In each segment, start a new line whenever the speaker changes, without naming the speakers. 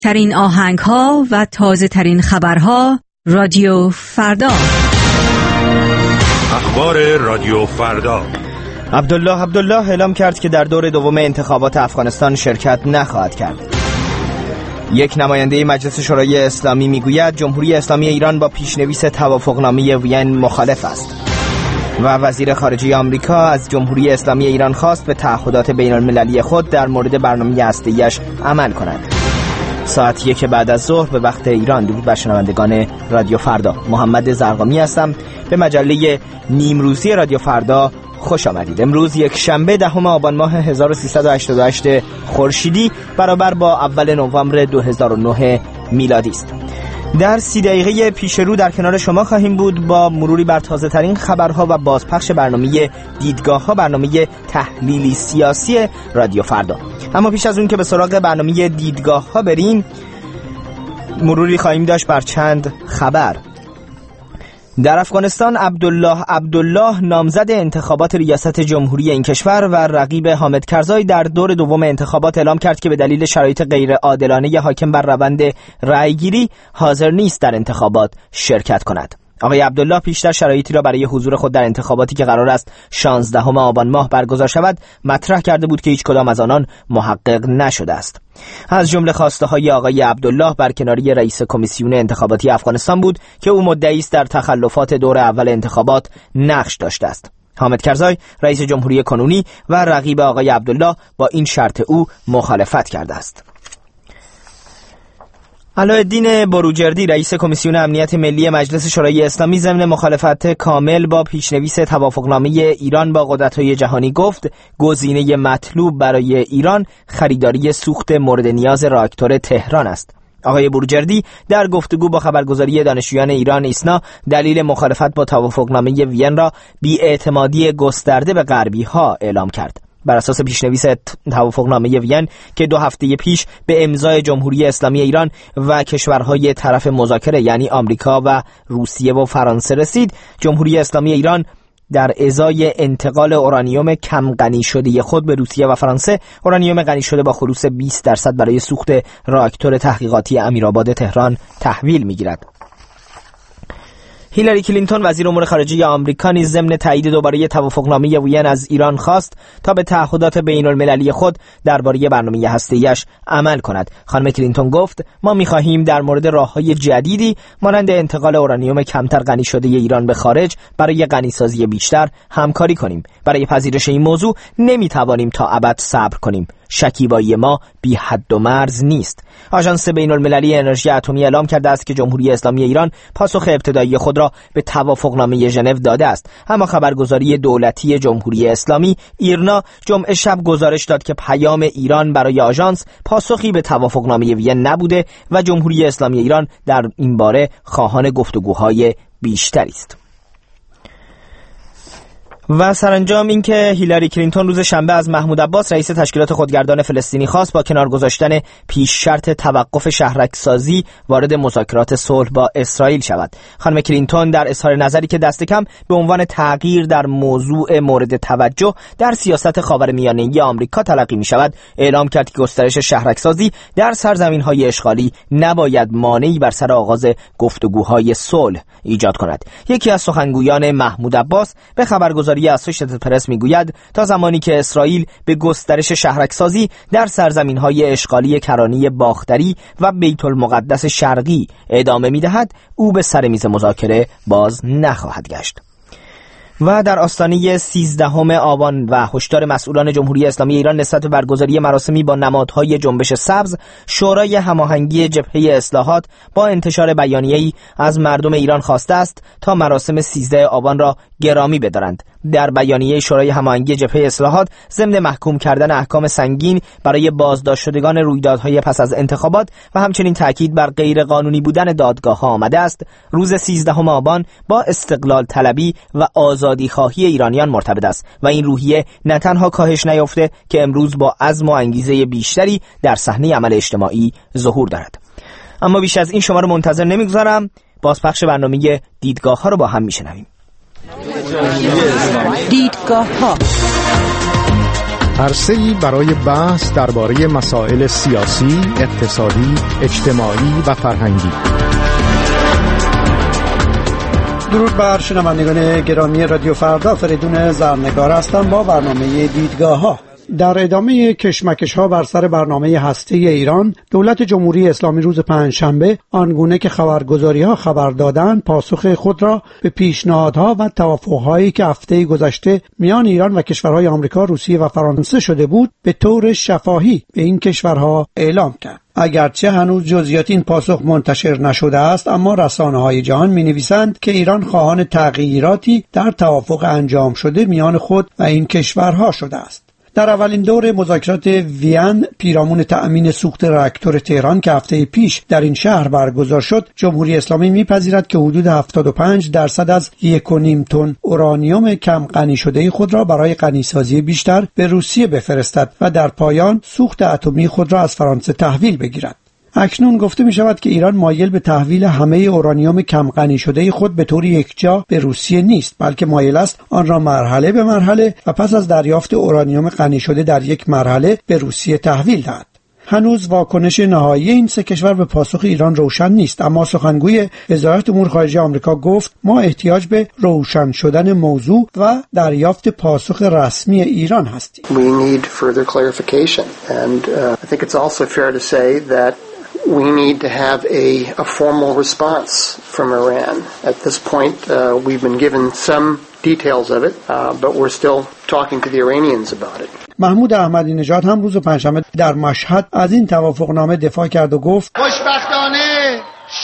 ترین آهنگ ها و تازه ترین خبرها رادیو فردا.
اخبار رادیو فردا.
عبدالله اعلام کرد که در دور دوم انتخابات افغانستان شرکت نخواهد کرد. یک نماینده مجلس شورای اسلامی میگوید جمهوری اسلامی ایران با پیشنویس توافقنامه وین مخالف است. و وزیر خارجه آمریکا از جمهوری اسلامی ایران خواست به تعهدات بین المللی خود در مورد برنامه هسته‌ایش عمل کند. ساعت 1 بعد از ظهر به وقت ایران. درود بر شنوندگان رادیو فردا. محمد زرقامی هستم. به مجله نیمروزی رادیو فردا خوش آمدید. امروز یک شنبه 10 آبان ماه 1388 خورشیدی برابر با اول نوامبر 2009 میلادی است. در 30 دقیقه پیش رو در کنار شما خواهیم بود با مروری بر تازه ترین خبرها و بازپخش برنامه دیدگاه ها، برنامه تحلیلی سیاسی رادیو فردا. اما پیش از اون که به سراغ برنامه دیدگاه ها بریم، مروری خواهیم داشت بر چند خبر. در افغانستان عبدالله نامزد انتخابات ریاست جمهوری این کشور و رقیب حامد کرزای در دور دوم انتخابات اعلام کرد که به دلیل شرایط غیر عادلانه حاکم بر روند رأیگیری حاضر نیست در انتخابات شرکت کند. آقای عبدالله پیشتر شرایطی را برای حضور خود در انتخاباتی که قرار است 16 آبان ماه برگزار شود مطرح کرده بود که هیچ کدام از آنان محقق نشده است. از جمله خواسته های آقای عبدالله برکناری رئیس کمیسیون انتخاباتی افغانستان بود که او مدعی است در تخلفات دور اول انتخابات نقش داشته است. حامد کرزای رئیس جمهوری کنونی و رقیب آقای عبدالله با این شرط او مخالفت کرده است. علاءالدین بروجردی رئیس کمیسیون امنیت ملی مجلس شورای اسلامی ضمن مخالفت کامل با پیشنویس توافقنامه ایران با قدرت‌های جهانی گفت گزینه مطلوب برای ایران خریداری سوخت مورد نیاز راکتور تهران است. آقای بروجردی در گفتگو با خبرگزاری دانشجویان ایران ایسنا دلیل مخالفت با توافقنامه وین را بی‌اعتمادی گسترده به غربی‌ها اعلام کرد. بر اساس پیشنویس توافقنامه وین که 2 هفته پیش به امضای جمهوری اسلامی ایران و کشورهای طرف مذاکره یعنی آمریکا و روسیه و فرانسه رسید، جمهوری اسلامی ایران در ازای انتقال اورانیوم کم غنی شده خود به روسیه و فرانسه، اورانیوم غنی شده با خلوص 20% برای سوخت راکتور تحقیقاتی امیرآباد تهران تحویل می‌گیرد. هیلاری کلینتون وزیر امور خارجه آمریکا نیز ضمن تایید دوباره توافقنامه وین از ایران خواست تا به تعهدات بین المللی خود درباره برنامه هسته‌ایش عمل کند. خانم کلینتون گفت ما می‌خواهیم در مورد راه‌های جدیدی مانند انتقال اورانیوم کمتر غنی شده ایران به خارج برای غنیسازی بیشتر همکاری کنیم. برای پذیرش این موضوع نمی‌توانیم تا ابد صبر کنیم. شکیبایی ما بی حد و مرز نیست. آژانس بین المللی انرژی اتمی اعلام کرده است که جمهوری اسلامی ایران پاسخ ابتدایی خود را به توافقنامه ژنو داده است، اما خبرگزاری دولتی جمهوری اسلامی ایرنا جمعه شب گزارش داد که پیام ایران برای آژانس پاسخی به توافقنامه وین نبوده و جمهوری اسلامی ایران در این باره خواهان گفتگوهای بیشتری است. و سرانجام اینکه هیلاری کلینتون روز شنبه از محمود عباس رئیس تشکیلات خودگردان فلسطینی خواست با کنار گذاشتن پیش شرط توقف شهرک‌سازی وارد مذاکرات صلح با اسرائیل شود. خانم کلینتون در اظهار نظری که دست کم به عنوان تغییر در موضوع مورد توجه در سیاست خاورمیانه‌ای آمریکا تلقی می شود، اعلام کرد که گسترش شهرک‌سازی در سرزمین‌های اشغالی نباید مانعی بر سر آغاز گفتگوهای صلح ایجاد کند. یکی از سخنگویان محمود عباس به خبرگزاری اسوشییتد پرس میگوید تا زمانی که اسرائیل به گسترش شهرک‌سازی در سرزمین‌های اشغالی کرانی باختری و بیت المقدس شرقی ادامه می‌دهد، او به سر میز مذاکره باز نخواهد گشت. و در آستانه 13 آبان و هشدار مسئولان جمهوری اسلامی ایران نسبت به برگزاری مراسمی با نمادهای جنبش سبز، شورای هماهنگی جبهه اصلاحات با انتشار بیانیه‌ای از مردم ایران خواسته است تا مراسم 13 آبان را گرامی بدارند. در بیانیه شورای هماهنگی جبهه اصلاحات ضمن محکوم کردن احکام سنگین برای بازداشت شدگان رویدادهای پس از انتخابات و همچنین تاکید بر غیر قانونی بودن دادگاه‌ها آمده است روز 13 آبان با استقلال طلبی و آزادی خواهی ایرانیان مرتبط است و این روحیه نه تنها کاهش نیافته که امروز با عزم و انگیزه بیشتری در صحنه عمل اجتماعی ظهور دارد. اما بیش از این شما رو منتظر نمیگذارم، بازپخش برنامه دیدگاه‌ها رو با هم میشنویم.
دیدگاه‌ها
عرصه‌ای برای بحث درباره مسائل سیاسی، اقتصادی، اجتماعی و فرهنگی.
درود بر شنوندگان گرامی رادیو فردا، فریدون زرنگار هستم با برنامه دیدگاه‌ها. در ادامه کشمکش‌ها بر سر برنامه هسته‌ای ایران، دولت جمهوری اسلامی روز پنجشنبه آنگونه که خبرگزاری‌ها خبر دادند پاسخ خود را به پیشنهادها و توافق‌هایی که هفته گذشته میان ایران و کشورهای آمریکا، روسیه و فرانسه شده بود به طور شفاهی به این کشورها اعلام کرد. اگرچه هنوز جزئیات این پاسخ منتشر نشده است، اما رسانه‌های جهان می‌نویسند که ایران خواهان تغییراتی در توافق انجام شده میان خود و این کشورها شده است. در اولین دور مذاکرات وین پیرامون تأمین سوخت راکتور تهران که هفته پیش در این شهر برگزار شد، جمهوری اسلامی می‌پذیرد که حدود 75% از 1.5 تن اورانیوم کم غنی شده خود را برای غنیسازی بیشتر به روسیه بفرستد و در پایان سوخت اتمی خود را از فرانسه تحویل بگیرد. اکنون گفته می شود که ایران مایل به تحویل همه اورانیوم کم غنی شده خود به طور یکجا به روسیه نیست، بلکه مایل است آن را مرحله به مرحله و پس از دریافت اورانیوم غنی شده در یک مرحله به روسیه تحویل دهد. هنوز واکنش نهایی این سه کشور به پاسخ ایران روشن نیست، اما سخنگوی وزارت امور خارجه آمریکا گفت ما احتیاج به روشن شدن موضوع و دریافت پاسخ رسمی ایران هستیم.
We need further clarification and I think it's also fair to say that we need to have a formal response from Iran. At this point, we've been given some details of it, but we're still talking to the Iranians about it.
محمود احمدی نژاد هم روز پنجشنبه در مشهد از این توافقنامه دفاع کرد و گفت
خوشبختانه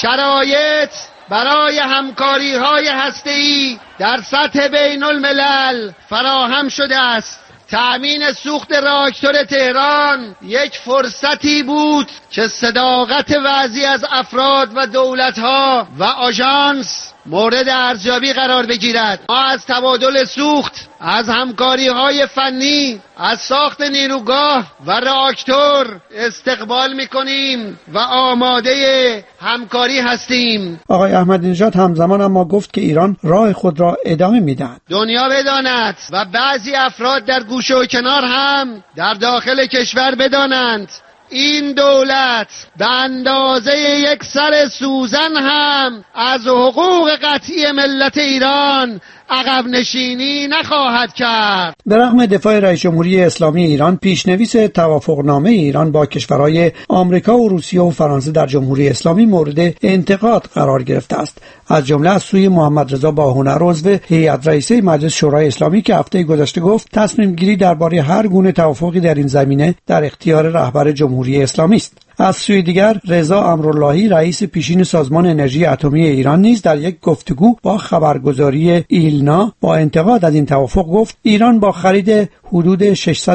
شرایط برای همکاری‌های هسته‌ای در سطح بین الملل فراهم شده است. تأمین سوخت راکتور تهران یک فرصتی بود که صداقت بعضی از افراد و دولت‌ها و آژانس مورد ارزیابی قرار بگیرد. ما از تبادل سوخت، از همکاری‌های فنی، از ساخت نیروگاه و راکتور استقبال می‌کنیم و آماده همکاری هستیم.
آقای احمدی نژاد همزمان اما گفت که ایران راه خود را ادامه می‌دهد.
دنیا بداند و بعضی افراد در گوشه و کنار هم در داخل کشور بدانند این دولت به اندازه یک سر سوزن هم از حقوق قطعی ملت ایران عقب نشینی نخواهد کرد.
به رغم دفاع رئیس جمهوری اسلامی ایران، پیشنویس توافقنامه ایران با کشورهای آمریکا و روسیه و فرانسه در جمهوری اسلامی مورد انتقاد قرار گرفته است، از جمله از سوی محمد رضا باهنر عضو هیئت رئیسه مجلس شورای اسلامی که هفته گذشته گفت تصمیم گیری درباره هر گونه توافقی در این زمینه در اختیار رهبر جمهوری اسلامی است. از سوی دیگر رضا امراللهی رئیس پیشین سازمان انرژی اتمی ایران نیز در یک گفتگو با خبرگزاری ایلنا با انتقاد از این توافق گفت ایران با خرید حدود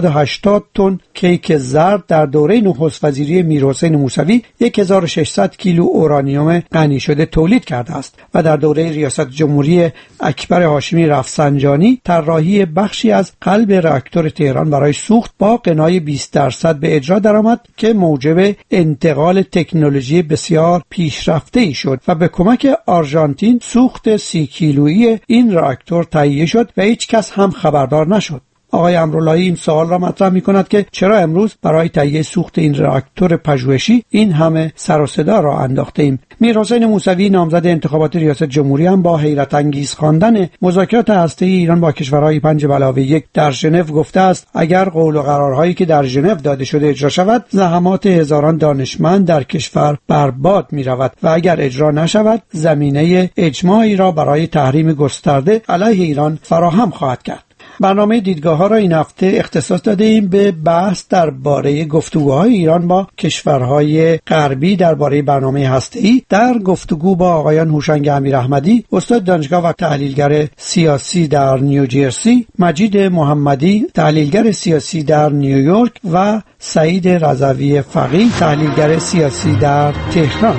680 تن کیک زرد در دوره نخست وزیری میرحسین موسوی 1600 کیلو اورانیوم غنی شده تولید کرده است و در دوره ریاست جمهوری اکبر هاشمی رفسنجانی طراحی بخشی از قلب راکتور تهران برای سوخت با غنای 20% به اجرا درآمد که موجب انتقال تکنولوژی بسیار پیشرفته‌ای شد و به کمک آرژانتین سوخت 30 کیلویی این راکتور تهیه شد و هیچ کس هم خبردار نشد. آقای امراللهی این سوال را مطرح می‌کند که چرا امروز برای تهیه سوخت این راکتور پژوهشی این همه سر و صدا را انداخته‌ایم. میرحسین موسوی نامزد انتخابات ریاست جمهوری هم با حیرت انگیز خواندن مذاکرات هسته‌ای ایران با کشورهای 5+1 در ژنو گفته است اگر قول و قرارهایی که در ژنو داده شده اجرا شود، زحمات هزاران دانشمند در کشور برباد می‌رود و اگر اجرا نشود، زمینه اجماعی را برای تحریم گسترده علیه ایران فراهم خواهد کرد. برنامه دیدگاه‌ها را این هفته اختصاص داده‌ایم به بحث درباره گفتگوهای ایران با کشورهای غربی درباره برنامه هسته‌ای. در گفتگو با آقایان هوشنگ امیراحمدی، استاد دانشگاه و تحلیلگر سیاسی در نیوجرسی، مجید محمدی، تحلیلگر سیاسی در نیویورک و سعید رضوی فقیه، تحلیلگر سیاسی در تهران.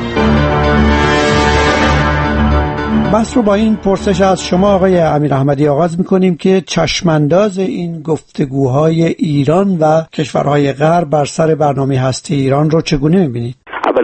بحث رو با این پرسش از شما آقای امیراحمدی آغاز می‌کنیم که چشمانداز این گفتگوهای ایران و کشورهای غرب بر سر برنامه هسته ایران رو چگونه می‌بینید؟
اولا پیشنهاد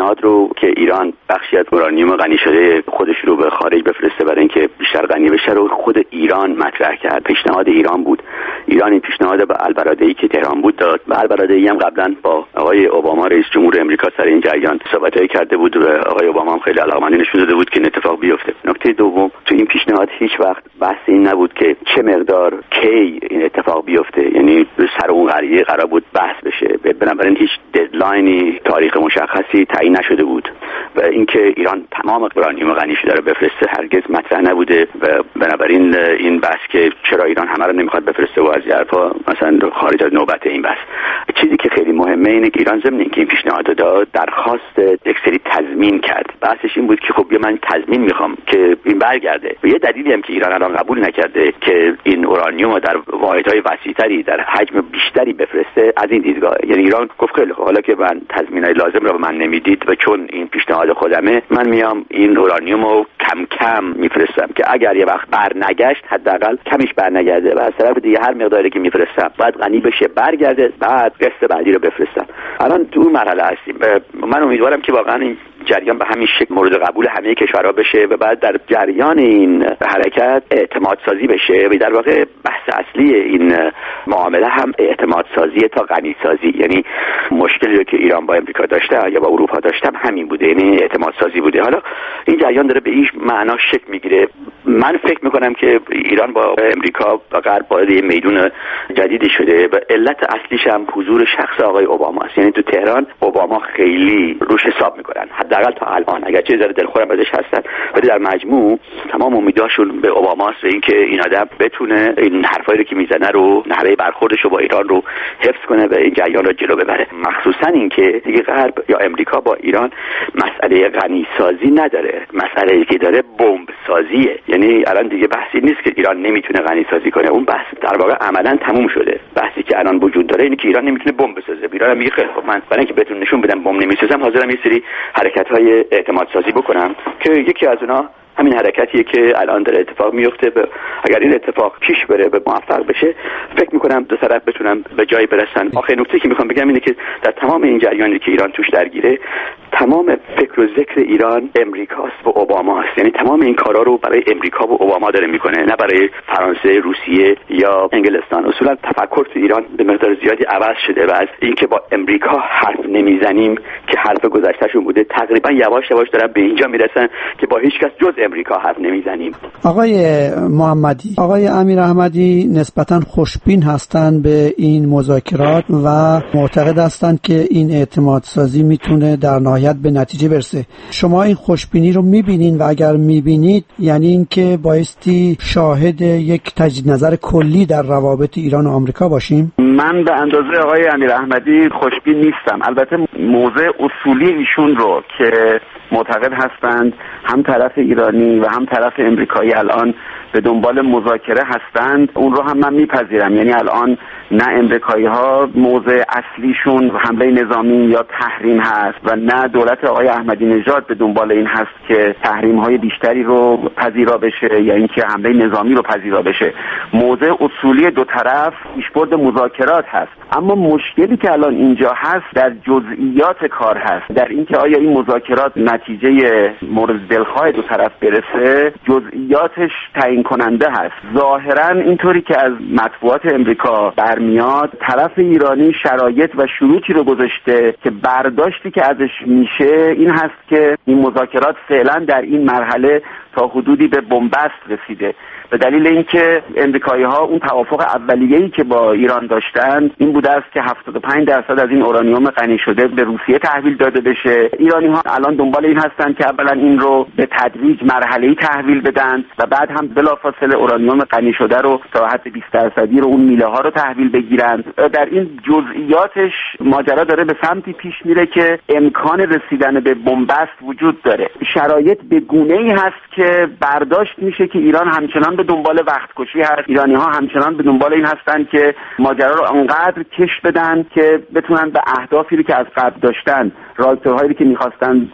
پیشنهاد رو که ایران بخشی از اورانیوم غنی شده خودش رو به خارج بفرسته برای اینکه بیشتر غنی بشه رو خود ایران مطرح کرد. پیشنهاد ایران بود. ایران این پیشنهاد به البرادعی که تهران بود داد و البرادعی هم قبلا با آقای اوباما رئیس جمهور آمریکا سر این جریان صحبت‌هایی کرده بود و آقای اوباما هم خیلی علاقه‌مندی نشون داده بود که این اتفاق بیفته. نکته دوم، تو این پیشنهاد هیچ وقت بحث این نبود که چه مقدار کی این اتفاق بیفته، یعنی سر اون قضیه قرار بود بحث بشه. بنابراین هیچ ددلاینی، تاریخ مشخصی تعیین نشده بود و اینکه ایران تمام اورانیوم غنی شده رو بفرسته هرگز مطرح نبوده و بنابراین این بحث که چرا ایران همه رو نمیخواد بفرسته و از حرفا مثلا خارج از نوبت این بحث. چیزی که خیلی مهمه اینه که ایران ضمن اینکه این پیشنهاد داد درخواست یک سری تضمین کرد. بحثش این بود که خب من تضمین میخوام که این برگرده و یه دلیلی هم که ایران الان قبول نکرده که این اورانیوم در واحدهای وسیع‌تری در حجم بیشتری بفرسته از این دیدگاه، یعنی ایران گفت خیلی حالا که من تضمینای لازم رو به من نمیدید و چون این پیشنهاد خودمه من میام این اورانیوم رو کم کم میفرستم که اگر یه وقت برنگشت حداقل کمیش برنگرده و از طرف دیگه هر مقداری که میفرستم بعد غنی بشه برگرده بعد قسط بعدی رو بفرستم. الان تو مرحله هستیم. من امیدوارم که واقعا این جریان به همین شکل مورد قبول همه کشورها بشه و بعد در جریان این حرکت اعتماد سازی بشه و در واقع بحث اصلی این معامله هم اعتماد سازی تا غنی سازی، یعنی مشکلی که ایران با امریکا داشته یا با اروپا داشته همین بوده، یعنی اعتماد سازی بوده. حالا این جریان داره به این معنا شکل میگیره. من فکر میکنم که ایران با امریکا و غرب وارد یه میدون جدیدی شده و علت اصلیش هم حضور شخص آقای اوباما است. یعنی تو تهران اوباما خیلی روش حساب میکنن، حداقل تا الان، اگر چه ذره دلخورم ازش هستن، ولی در مجموع تمام امیداشون به اوباماست و اینکه این آدم بتونه این حرفایی رو که میزنه رو، نحوه برخوردش رو با ایران رو حفظ کنه و این جریان رو جلو ببره. مخصوصا اینکه دیگه غرب یا امریکا با ایران مسئله غنی سازی نداره، مسئله که داره بمب سازیه. یعنی الان دیگه بحثی نیست که ایران نمیتونه غنی سازی کنه، اون بحث در واقع عملاً تموم شده. بحثی که الان وجود داره اینه که ایران نمیتونه بمب بسازه. ایران میگه خیلی خب من برای اینکه بهتون نشون بدم بمب نمیسازم حاضرم یه سری حرکت‌های اعتماد سازی بکنم که یکی از اونها همین حرکتیه که الان داره اتفاق میفته. اگر این اتفاق پیش بره به موفق بشه فکر میکنم دو طرف بتونن به جایی برسن. آخرین نکته که میخوام بگم اینه که در تمام این جریانی که ایران توش درگیره تمام فکر و ذکر ایران امریکاست و اوباماست. یعنی تمام این کارا رو برای امریکا و اوباما داره میکنه، نه برای فرانسه، روسیه یا انگلستان. اصولا تفکر تو ایران به مقدار زیادی عوض شده و از اینکه با امریکا حرف نمیزنیم که حرف گذشتهشون بوده تقریبا یواش یواش دارن به اینجا میرسن که با هیچ کس جز امریکا حرف نمیزنیم.
آقای محمدی، آقای امیر احمدی نسبتاً خوشبین هستند به این مذاکرات و معتقد هستند که این اعتماد سازی میتونه در نهایت به نتیجه برسه. شما این خوشبینی رو میبینین و اگر میبینید یعنی این که بایستی شاهد یک تجدید نظر کلی در روابط ایران و آمریکا باشیم؟
من به اندازه آقای امیر احمدی خوشبین نیستم. البته موضع اصولی ایشون رو که معتقد هستند هم طرف ایرانی و هم طرف امریکایی الان به دنبال مذاکره هستند اون رو هم من میپذیرم. یعنی الان نه امریکایی ها موضع اصلیشون حمله نظامی یا تحریم هست و نه دولت آقای احمدی نژاد به دنبال این هست که تحریم های بیشتری رو پذیرا بشه یا اینکه حمله نظامی رو پذیرا بشه. موضع اصولی دو طرف پیشبرد مذاکرات هست. اما مشکلی که الان اینجا هست در جزئیات کار هست، در اینکه آیا این مذاکرات نتیجه مورد دلخواه دو طرف برسه. جزئیاتش تعیین کننده هست. ظاهرا اینطوری که از مطبوعات امریکا برمیاد طرف ایرانی شرایط و شروطی رو گذاشته که برداشتی که ازش میشه این هست که این مذاکرات فعلا در این مرحله تا حدودی به بنبست رسیده، به دلیل اینکه امریکایی‌ها اون توافق اولیه‌ای که با ایران داشتن این بوده است که 75% از این اورانیوم غنی شده به روسیه تحویل داده بشه. ایرانی‌ها الان دنبال این هستن که اولا این رو به تدریج مرحله‌ای تحویل بدن و بعد هم بلافاصله اورانیوم غنی شده رو تا حد 20% رو اون میله‌ها رو تحویل بگیرن. در این جزئیاتش ماجرا داره به سمتی پیش میره که امکان رسیدن به بنبست وجود داره. شرایط به گونه‌ای هست که برداشت میشه که ایران همچنان به دنبال وقت کشی هست. ایرانی‌ها همچنان به دنبال این هستن که ماجرا رو انقدر کش بدن که بتونن به اهدافی رو که از قبل داشتن، راکتورهایی که می‌خواستن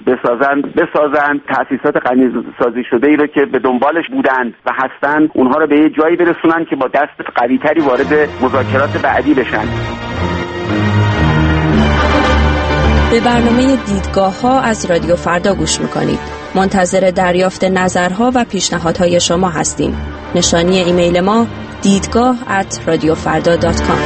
بسازن، تأسیسات غنی سازی شده‌ای رو که به دنبالش بودن و هستن اونها رو به یه جایی برسونن که با دست قوی‌تری وارد مذاکرات بعدی بشن.
به برنامه دیدگاه‌ها از رادیو فردا گوش می‌کنید. منتظر دریافت نظرها و پیشنهادهای شما هستیم. نشانی ایمیل ما دیدگاه@radiofarda.com.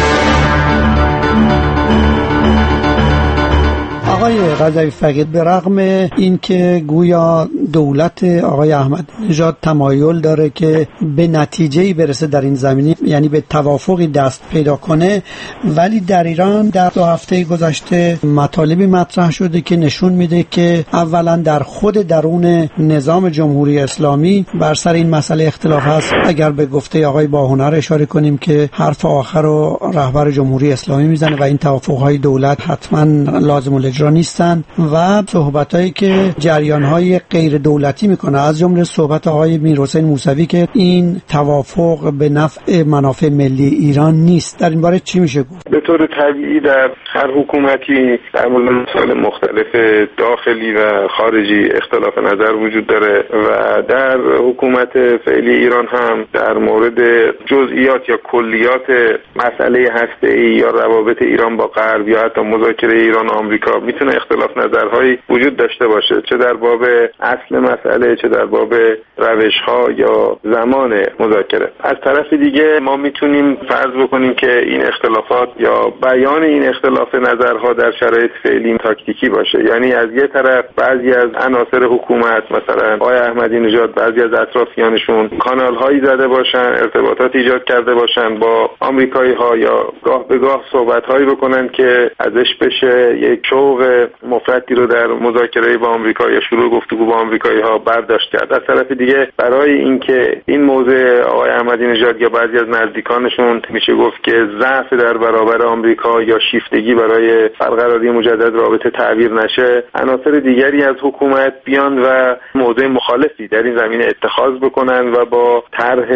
آقای قذوی فقید، به رغم اینکه گویا دولت آقای احمدی نژاد تمایل داره که به نتیجه‌ای برسه در این زمینه، یعنی به توافقی دست پیدا کنه، ولی در ایران در 2 هفته گذشته مطالبی مطرح شده که نشون میده که اولا در خود درون نظام جمهوری اسلامی بر سر این مسئله اختلاف هست. اگر به گفته آقای باهنر اشاره کنیم که حرف آخر رو رهبر جمهوری اسلامی میزنه و این توافق‌های دولت حتما لازم الاجرا نیستن، و صحبتایی که جریان‌های غیر دولتی میکنه، از جمله صحبت آقای میرحسین موسوی که این توافق به نفع منافع ملی ایران نیست. در این باره چی میشه گفت؟
به طور طبیعی در هر حکومتی در مورد مسائل مختلف داخلی و خارجی اختلاف نظر وجود داره و در حکومت فعلی ایران هم در مورد جزئیات یا کلیات مسئله هسته‌ای یا روابط ایران با غرب یا حتی مذاکره ایران و آمریکا میتونه اختلاف نظرهایی وجود داشته باشه، چه در باب اصل مسئله چه در باب روش‌ها یا زمان مذاکره. از طرف دیگه ما میتونیم فرض بکنیم که این اختلافات یا بیان این اختلاف نظرها در شرایط فعلی تاکتیکی باشه، یعنی از یه طرف بعضی از عناصر حکومت مثلا آقای احمدی نژاد بعضی از اطرافیانشون کانال‌هایی زده باشن، ارتباطات ایجاد کرده باشن با آمریکایی‌ها یا گاه به گاه صحبت‌هایی بکنن که ازش بشه یک شوق مفردی رو در مذاکره با آمریکا یا شروع گفتگو با آمریکایی‌ها برداشت کرد. از طرف دیگه برای اینکه این موضوع آقای احمدی نژاد یا بعضی از نزدیکانشون میشه گفت که ضعف در برابر آمریکا یا شیفتگی برای برقراری مجدد رابطه تعبیر نشه، عناصر دیگری از حکومت بیان و موضع مخالفی در این زمینه اتخاذ بکنن و با طرح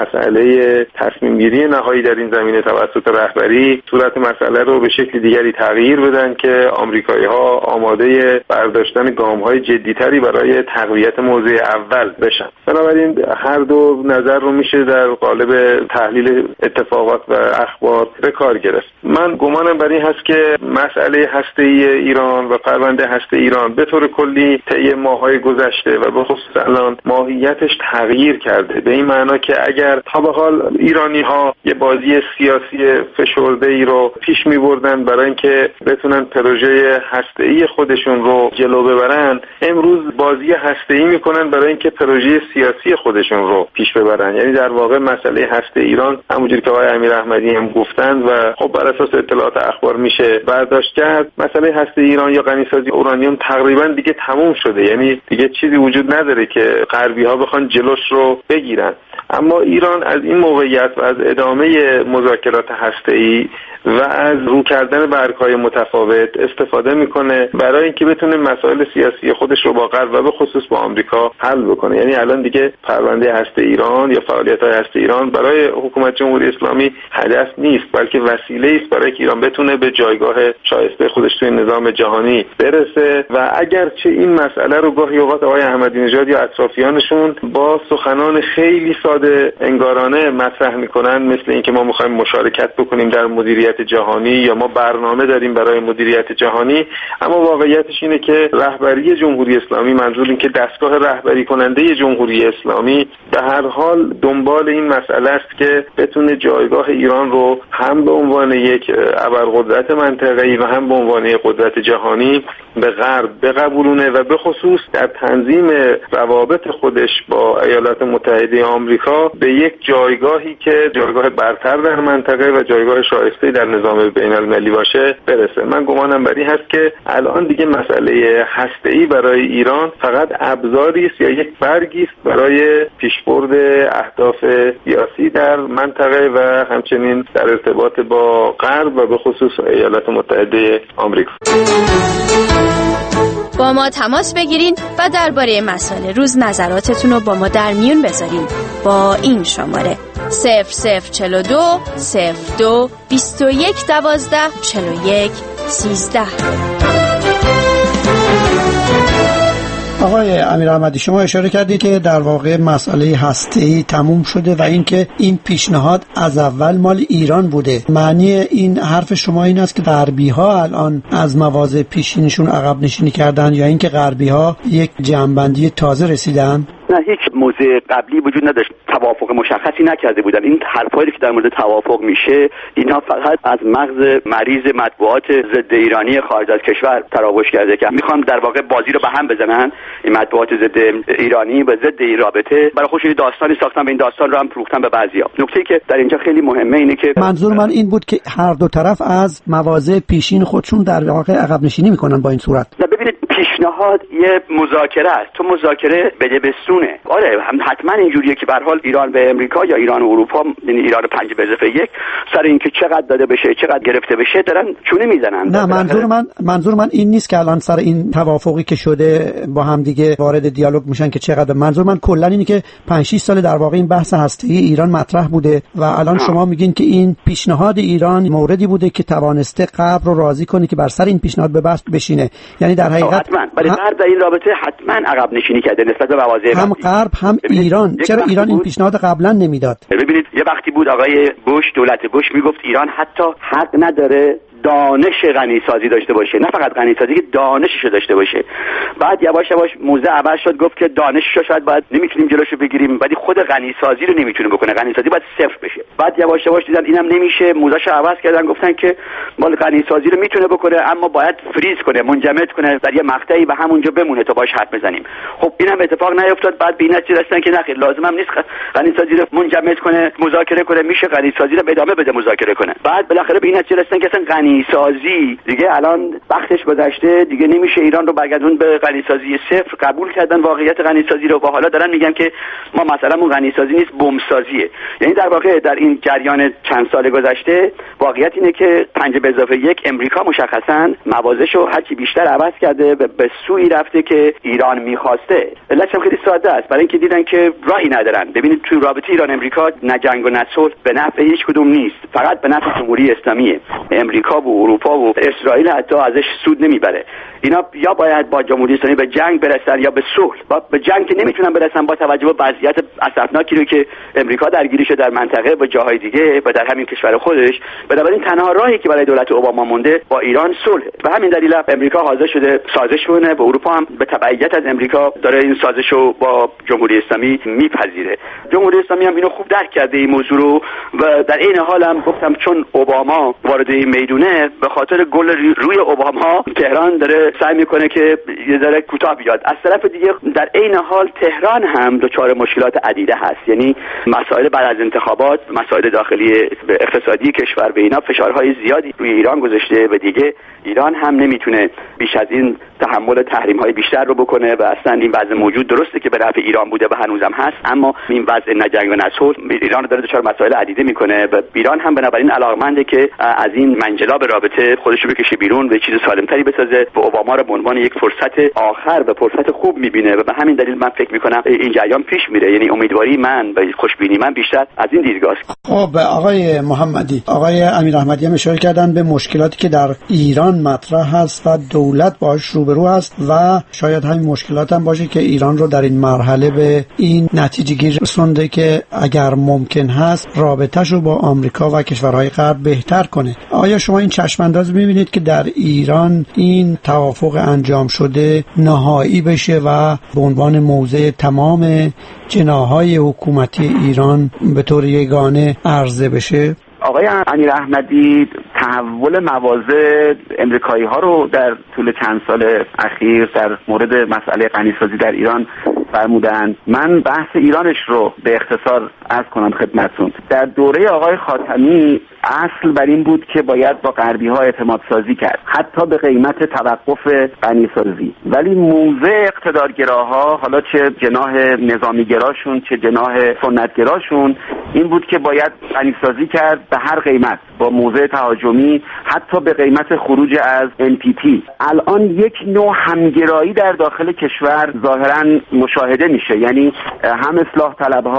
مسئله تصمیم گیری نهایی در این زمینه توسط رهبری صورت مسئله رو به شکل دیگری تغییر بدن که آمریکایی‌ها آماده برداشتن گام‌های جدی‌تری برای تقویت موضع اول بشن. بنابراین هر دو نظر رو میشه در قالب تحلیل اتفاقات و اخبار به کار گرفت. من گمانم بر این هست که مسئله هسته‌ای ایران و پرونده هسته ایران به طور کلی طی ماه‌های گذشته و به خصوص الان ماهیتش تغییر کرده، به این معنا که اگر تا به حال ایرانی‌ها یه بازی سیاسی فشرده‌ای رو پیش می‌بردن برای اینکه بتونن پروژه هسته‌ای خودشون رو جلو ببرن، امروز بازی هسته‌ای میکنن برای اینکه پروژه سیاسی خودشون رو پیش ببرن. یعنی در واقع مسئله هسته ایران همونجوری که آقای امیر احمدی هم گفتن و خب بر اساس اطلاعات اخبار میشه برداشت کرد، مسئله هسته ایران یا غنیسازی اورانیوم تقریبا دیگه تموم شده، یعنی دیگه چیزی وجود نداره که غربی‌ها بخوان جلوش رو بگیرن. اما ایران از این موقعیت و از ادامه مذاکرات هسته‌ای و از رو کردن برگ‌های متفاوت استفاده میکنه برای اینکه بتونه مسائل سیاسی خودش رو با غرب و به خصوص با آمریکا حل بکنه. یعنی الان دیگه پرونده هسته ایران یا فعالیت‌های هسته ایران برای حکومت جمهوری اسلامی هدف نیست، بلکه وسیله است برای که ایران بتونه به جایگاه شایسته خودش توی نظام جهانی برسه. و اگرچه این مسئله رو گاهی اوقات آقای احمدی نژاد یا اطرافیانشون با سخنان خیلی ساده انگارانه مطرح میکنن، مثل اینکه ما می‌خوایم مشارکت بکنیم در مدیریت جهانی یا ما برنامه داریم برای مدیریت جهانی، اما واقعیتش اینه که رهبری جمهوری اسلامی، منظور این که دستگاه رهبری کننده جمهوری اسلامی به هر حال دنبال این مسئله است که بتونه جایگاه ایران رو هم به عنوان یک ابرقدرت منطقه‌ای و هم به عنوان قدرت جهانی به غرب بقبولونه و به خصوص در تنظیم روابط خودش با ایالات متحده آمریکا به یک جایگاهی که جایگاه برتر در منطقه و جایگاه شایسته در نظام بین المللی باشه برسه. من گمانم بر این هست که الان دیگه مسئله هسته‌ای برای ایران فقط ابزاری است یا یک برگی است برای پیشبرد اهداف سیاسی در منطقه و همچنین در ارتباط با غرب و به خصوص ایالات متحده آمریکا.
با ما تماس بگیرین و درباره مسائل روز نظراتتون رو با ما در میون بذارین با این شماره 0042 02 21 12 41 13.
آقای امیراحمدی، شما اشاره کردید که در واقع مسئله هسته‌ای تموم شده و اینکه این پیشنهاد از اول مال ایران بوده. معنی این حرف شما این است که غربی‌ها الان از مواضع پیشینشون عقب نشینی کردن یا اینکه غربی‌ها یک جمع‌بندی تازه رسیدن؟
نه، هیچ موضع قبلی وجود نداشت، توافق مشخصی نکرده بودن. این حرفایی که در مورد توافق میشه اینا فقط از مغز مریض مطبوعات ضد ایرانی خارج از کشور تراوش کرده که میخوان در واقع بازی رو به هم بزنن. این مطبوعات ضد ایرانی و ضد این رابطه برای خودشون داستانی ساختن و این داستان رو هم فروختن به بعضیا. نکته‌ای که در اینجا خیلی مهمه اینه که
منظور من این بود که هر دو طرف از مواضع پیشین خودشون در واقع عقب نشینی میکنن با این صورت.
ببینید، پیشنهاد یه مذاکره است. تو مذاکره بده بستونه. آره، حتما اینجوریه که به هر حال ایران به امریکا یا ایران و اروپا، یعنی ایران 5+1 سر اینکه چقدر داده بشه چقدر گرفته بشه دارن چونه میزنن.
نه، منظور من این نیست که الان سر این توافقی که شده با هم دیگه وارد دیالوگ میشن که چقدر. منظور من کلا اینه که 5-6 سال در واقع این بحث هسته‌ای ایران مطرح بوده و الان شما میگین که این پیشنهاد ایران موردی بوده که توانسته غرب رو راضی کنه که بر سر این پیشنهاد به بحث بشینه. یعنی در حقیقت
حتما ولی غرب در این رابطه حتما عقب نشینی کرده نسبت به مواضع
هم غرب هم ایران. چرا ایران این پیشنهاد قبلا نمیداد؟
ببینید، یه وقتی بود آقای بوش، دولت بوش میگفت ایران حتی حق نداره دانش غنیسازی داشته باشه، نه فقط غنیسازی که دانششو داشته باشه. بعد یواش یواش موضوع عوض شد، گفت که دانششو شاید باید نمیتونیم جلوشو بگیریم ولی خود غنیسازی رو نمیتونه بکنه، غنیسازی باید صفر بشه. بعد یواش یواش دیدن اینم نمیشه، موضوعشو عوض کردن، گفتن که مال غنیسازی رو میتونه بکنه اما باید فریز کنه، منجمد کنه در یه مقطعی و همونجا بمونه تا باش حرف بزنیم. خب اینم اتفاق نیفتاد. بعد به این نتیجه رسیدن که نه، لازمم نیست غنیسازی رو منجمد کنه، مذاکره کنه، میشه غنیسازی رو ادامه بده، مذاکره کنه. بعد بالاخره به این نتیجه رسیدن که اصلا غنیسازی دیگه الان وقتش گذشته، دیگه نمیشه ایران رو برگردون به غنیسازی صفر. قبول کردن واقعیت غنیسازی رو و حالا دارن میگن که ما مثلا اون غنیسازی نیست، بمبسازیه. یعنی در واقع در این جریان چند سال گذشته واقعیت اینه که 5+1 امریکا مشخصا موازه‌شو هرچی بیشتر عوض کرده به سوی رفته که ایران می‌خواسته. علتش هم خیلی ساده است، برای اینکه دیدن که راهی ندارن. ببینید، تو رابطه ایران امریکا نه جنگ و نه صلح به نفع هیچ کدوم نیست، فقط به نفع جمهوری اسلامیه. امریکا و اروپا و اسرائیل حتی ازش سود نمیبره. اینا یا باید با جمهوری اسلامی به جنگ برسن یا به صلح. به جنگ که نمیتونن برسن با توجه به وضعیت اسفناکی رو که امریکا درگیرشه در منطقه و جاهای دیگه و در همین کشور خودش. بنابراین تنها راهی که برای دولت اوباما مونده با ایران صلح. به همین دلیل امریکا حاضر شده سازش کنه و اروپا هم به تبعیت از امریکا داره این سازش رو با جمهوری اسلامی میپذیره. جمهوری اسلامی هم اینو خوب درک کرده این موضوع رو و در این حال هم گفتم چون اوباما وارد این میدونه، به خاطر گل روی اوباما تهران داره سعی میکنه که یه ذره کوتاه بیاد. از طرف دیگه در عین حال تهران هم دچار مشکلات عدیده هست، یعنی مسائل بعد از انتخابات، مسائل داخلی اقتصادی کشور به اینا فشارهای زیادی روی ایران گذاشته و دیگه ایران هم نمیتونه بیش از این تحمل تحریم‌های بیشتر رو بکنه و اصلا این وضع موجود درسته که به نفع ایران بوده و هنوزم هست، اما این وضع نه جنگ و نه صلح ایران رو داره دچار مسائل عدیده میکنه و ایران هم بنابراین علاقمنده که از این منجلاب رابطه خودش رو بکشه بیرون و چیز سالمتری بسازه و اوباما رو به عنوان یک فرصت آخر و فرصت خوب میبینه و به همین دلیل من فکر میکنم این جریان پیش میره. یعنی امیدواری من و خوشبینی من بیشتر از این دیدگاه است.
خب آقای محمدی، آقای امیراحمدی هم اشاره کردن به مشکلاتی که در ایران مطرح هست و دولت باهاش روبرو است و شاید همین مشکلات هم باشه که ایران رو در این مرحله به این نتیجه گیری رسونده که اگر ممکن هست رابطه‌ش رو با آمریکا و کشورهای غرب بهتر کنه. آیا شما این چشم‌انداز می‌بینید که در ایران این توافق انجام شده نهایی بشه و به عنوان موضع تمام جناح‌های حکومتی ایران به طور یگانه عرضه بشه؟
آقای امیراحمدی تحول مواضع امریکایی ها رو در طول چند سال اخیر در مورد مسئله غنیسازی در ایران فرمودند. من بحث ایرانش رو به اختصار عرض کنم خدمتتون. در دوره آقای خاتمی اصل بر این بود که باید با غربی ها اعتماد سازی کرد، حتی به قیمت توقف غنیسازی. ولی موضع اقتدارگراها، حالا چه جناح نظامیگراشون چه جناح سنتگراشون، این بود که باید غنیسازی کرد به هر قیمت، با موضع تهاجمی، حتی به قیمت خروج از NPT. الان یک نوع همگرایی در داخل کشور ظاهراً مشاهده میشه، یعنی هم اصلاح طلبها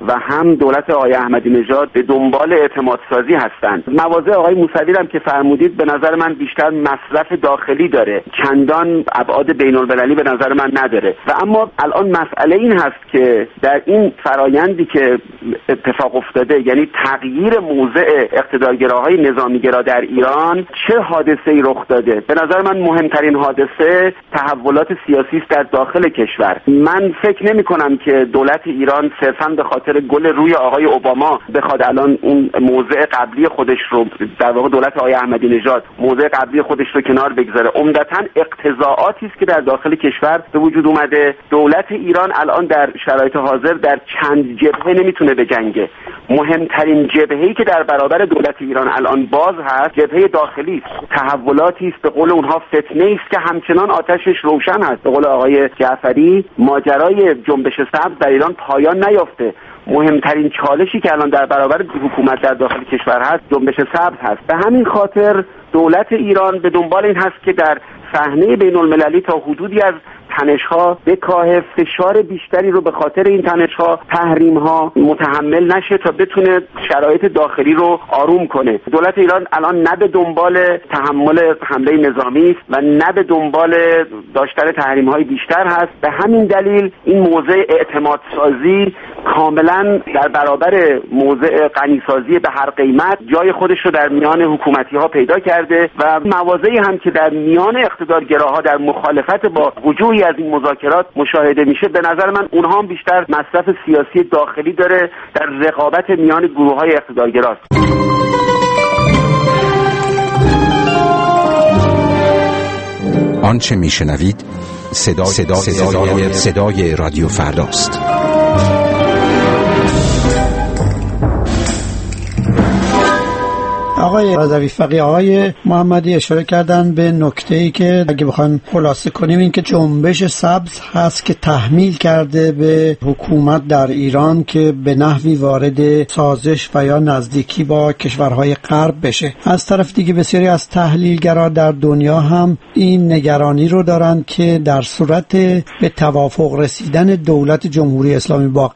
و هم دولت آقای احمدی نژاد به دنبال اعتماد سازی هستند. مواضع آقای موسوی هم که فرمودید به نظر من بیشتر مصرف داخلی داره، چندان ابعاد بین‌المللی به نظر من نداره. و اما الان مسئله این هست که در این فرایندی که اتفاق افتاده، یعنی تغییر موضع اقتدارگراهای نظامیگرا در ایران، چه حادثه‌ای رخ داده؟ به نظر من مهمترین حادثه تحولات سیاسی است در داخل کشور. من فکر نمی‌کنم که دولت ایران صرفاً به خاطر گل روی آقای اوباما بخواد الان اون موضع قبلی خودش رو، در واقع دولت آقای احمدی نژاد موضع قبلی خودش رو کنار بگذاره. عمدتاً اقتضاعاتی است که در داخل کشور به وجود اومده. دولت ایران الان در شرایط حاضر در چند جبهه نمیتونه بجنگه. مهمترین جبهه‌ای که در برابر دولت ایران الان باز هست جبهه داخلی است. تحولاتی است، به قول اونها فتنه است که همچنان آتشش روشن هست. به قول آقای جعفری ماجرای جنبش سبز در ایران پایان نیافته. مهمترین چالشی که الان در برابر حکومت در داخل کشور هست جنبش سبز هست. به همین خاطر دولت ایران به دنبال این هست که در صحنه بین‌المللی تا حدودی از تنش‌ها بکاهه، فشار بیشتری رو به خاطر این تنش‌ها، تحریم‌ها متحمل نشه تا بتونه شرایط داخلی رو آروم کنه. دولت ایران الان نه به دنبال تحمل حمله نظامی است و نه به دنبال داشتن تحریم‌های بیشتر هست. به همین دلیل این موضع اعتمادسازی کاملا در برابر موضع غنیسازی به هر قیمت جای خودش رو در میان حکومتی‌ها پیدا کرده و مواضعی هم که در میان اقتدارگراها در مخالفت با وجوهی از این مذاکرات مشاهده میشه، به نظر من اونها هم بیشتر مصرف سیاسی داخلی داره در رقابت میان گروه‌های اقتدارگراست.
آنچه میشنوید صدای رادیو فرداست.
آقای رضوی فقیه، آقای محمدی اشاره کردن به نکته‌ای که اگه بخوایم خلاصه کنیم این که جنبش سبز هست که تحمیل کرده به حکومت در ایران که به نحوی وارد سازش و یا نزدیکی با کشورهای غرب بشه. از طرف دیگه بسیاری از تحلیلگران در دنیا هم این نگرانی رو دارن که در صورت به توافق رسیدن دولت جمهوری اسلامی با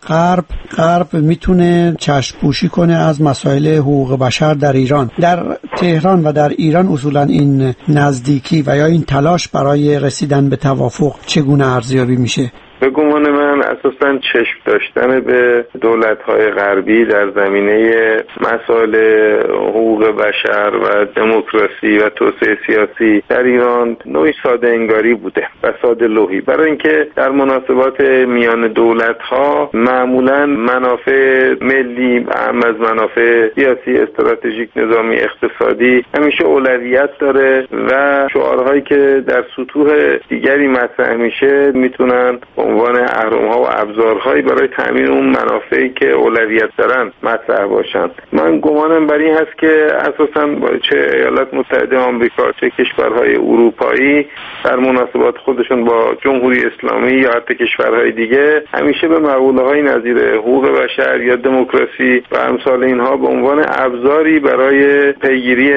غرب میتونه چشم‌پوشی کنه از مسائل حقوق بشر در ایران. در تهران و در ایران اصولا این نزدیکی و یا این تلاش برای رسیدن به توافق چگونه ارزیابی میشه؟
به گمان من اساساً چشم داشتن به دولت‌های غربی در زمینه مسائل حقوق بشر و دموکراسی و توسعه سیاسی در ایران نوعی ساده انگاری بوده و ساده لوحی، برای اینکه در مناسبات میان دولت‌ها معمولاً منافع ملی اهم از منافع سیاسی، استراتژیک، نظامی، اقتصادی همیشه اولویت داره و شعارهایی که در سطوح دیگری مطرح میشه میتونن عنوان اهرم‌ها و ابزارهایی برای تامین اون منافعی که اولویت دارن مطرح باشن. من گمانم بر این هست که اساساً چه ایالات متحده آمریکا چه کشورهای اروپایی در مناسبات خودشون با جمهوری اسلامی یا حتی کشورهای دیگه همیشه به مقوله‌های نظیر حقوق بشر یا دموکراسی و امثال اینها به عنوان ابزاری برای پیگیری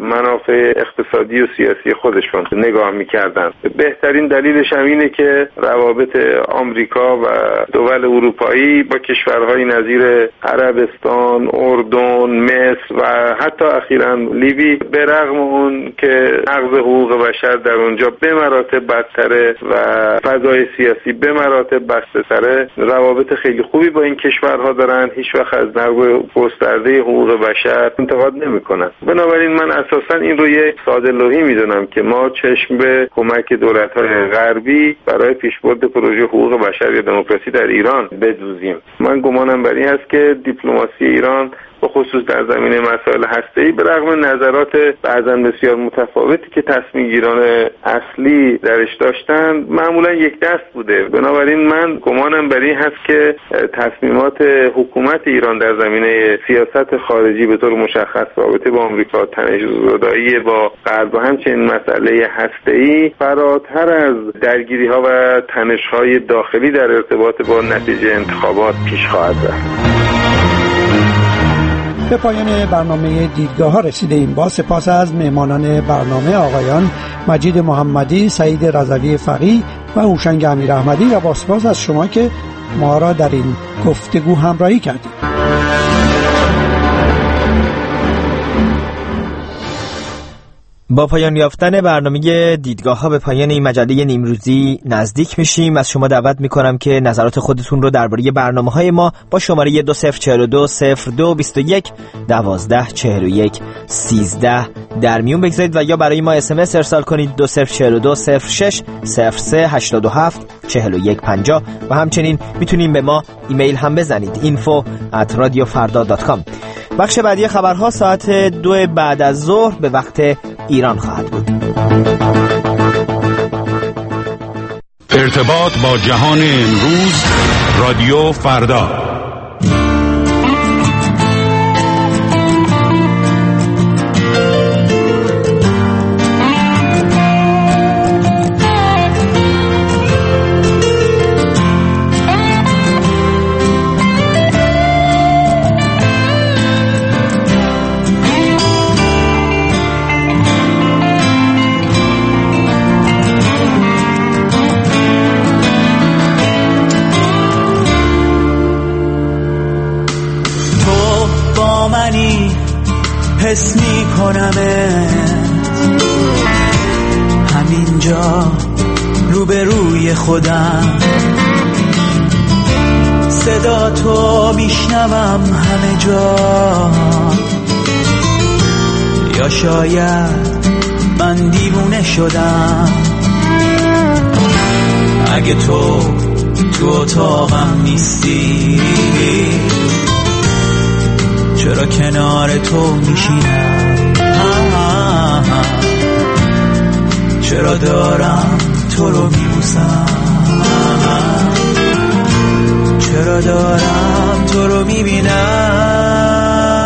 منافع اقتصادی و سیاسی خودشون نگاه می‌کردن. بهترین دلیلش هم اینه که روابط آمریکا و دول اروپایی با کشورهای نظیر عربستان، اردن، مصر و حتی اخیراً لیبی به رغم اون که نقض حقوق بشر در اونجا به مراتب بدتره و فضای سیاسی به مراتب بسته‌تره، روابط خیلی خوبی با این کشورها دارن، هیچ وقت از نقض گسترده حقوق بشر انتقاد نمی‌کنن. بنابراین من اساساً این رو یک ساده لوحی می‌دونم که ما چشم به کمک دولت‌های غربی برای پیشبرد پروژه حقوق بشر یا دموکراسی در ایران بدوزیم. من گمانم بر این است که دیپلماسی ایران به خصوص در زمینه مسائل هسته‌ای به رغم نظرات بعضاً بسیار متفاوتی که تصمیم گیران اصلی درش داشتند معمولاً یک دست بوده. بنابراین من گمانم بر این هست که تصمیمات حکومت ایران در زمینه سیاست خارجی به طور مشخص رابطه با آمریکا، تنش‌زدایی با غرب و همچنین مسئله هسته‌ای فراتر از درگیری‌ها و تنش‌های داخلی در ارتباط با نتیجه انتخابات پیش خواهد رفت.
به پایان برنامه دیدگاه ها رسیده ایم. با سپاس از مهمانان برنامه آقایان مجید محمدی، سعید رضوی فقیه و هوشنگ امیراحمدی و با سپاس از شما که ما را در این گفتگو همراهی کردید.
با پایان یافتن برنامه دیدگاه‌ها به پایان این مجله نیمروزی نزدیک میشیم. از شما دعوت میکنم که نظرات خودتون رو درباره برنامه‌های ما با شماره 2042 02 21 12 41 13 در میون بگذارید و یا برای ما SMS ارسال کنید 2042 06 03 87 41 50 و همچنین میتونید به ما ایمیل هم بزنید info@radiofarda.com. بخش بعدی خبرها ساعت 2 بعد از ظهر به وقت ایران خواهد بود.
ارتباط با جهان امروز، رادیو فردا.
حس می کنمت همینجا روبروی خودم، صدا تو میشنوم همه جا، یا شاید من دیوونه شدم. اگه تو اتاقم نیستی چرا کنار تو میشینم؟ چرا دارم تو رو میبوسم؟ چرا دارم تو رو میبینم؟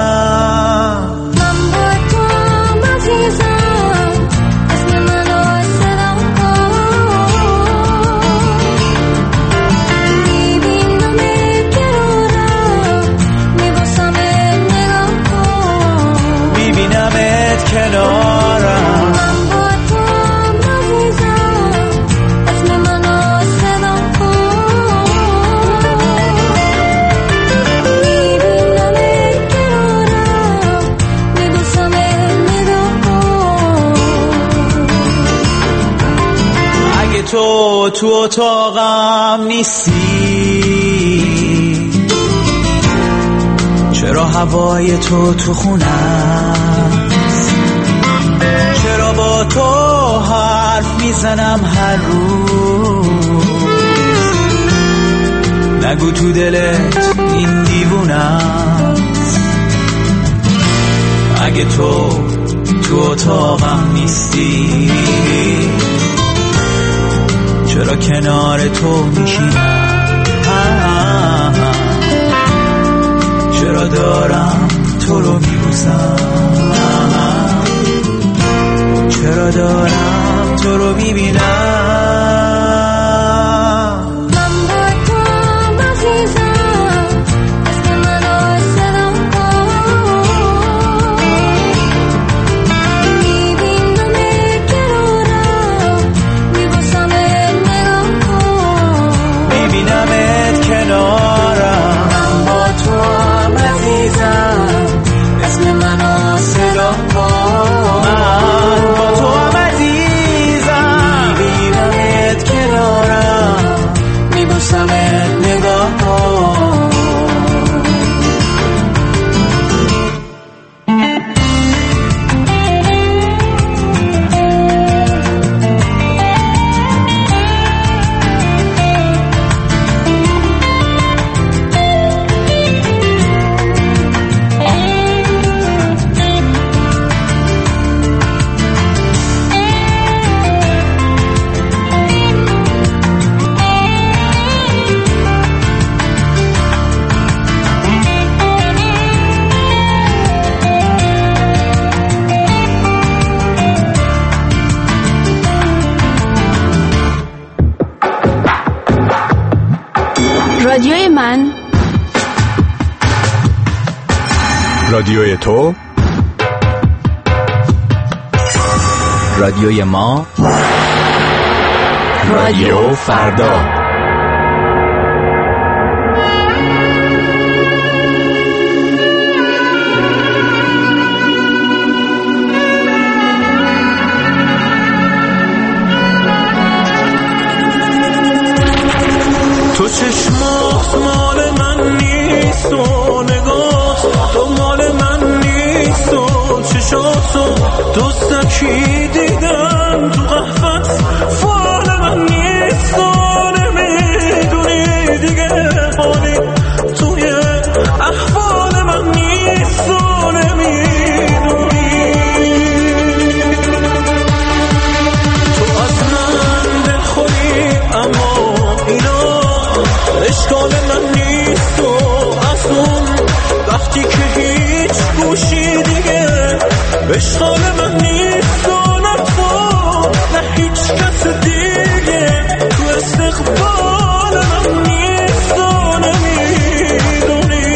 تو اتاقم نیستی چرا هوای تو خونه است؟ چرا با تو حرف میزنم هر روز؟ نگو تو دلت این دیوونه است. اگه تو اتاقم نیستی چرا کنار تو میشینم؟ چرا دارم تو رو میبوسم؟ چرا دارم تو رو میبینم؟
رادیوی من،
رادیوی تو،
رادیوی ما،
رادیو فردا.
تو چشمات مال من نیست و نگات تو مال من نیست و چشاتو دستکی دیدم تو قهفت فال من نیست و نمیدونی دیگه حالی توی احوال من نیست و نمیدونی تو از من دلخوری اما اینا اشکال من نیست و از اون وقتی که هیچ گوشی دیگه اشکال من نیست و نه تو نه هیچ کس دیگه تو استقبال من نیست و نمیدونی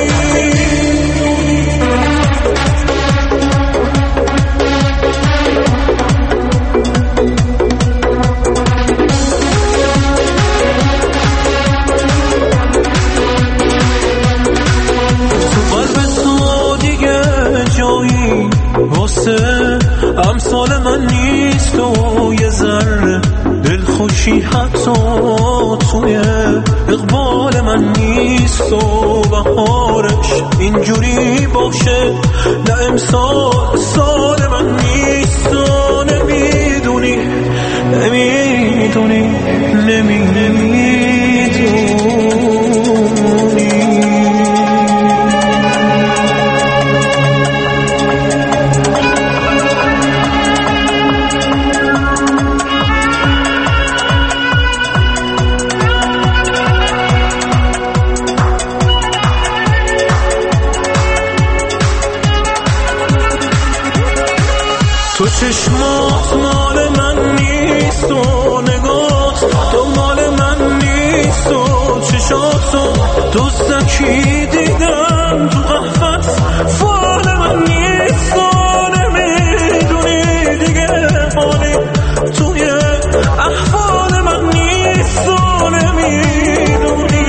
تو قلب تو دیگه جایی واسه امثال من نیست و یه ذره دلخوشی حتی توی اقبال من نیست و بهارش اینجوری باشه نه امسال سال من نیست و نمیدونی نمیدونی نمیدونی تو چشمات مال من نیست و نگات تو مال من نیست و چشاتو دستکی دیدم تو قهفت فال من نیست و نمیدونی دیگه حالی توی احوال من نیست و نمیدونی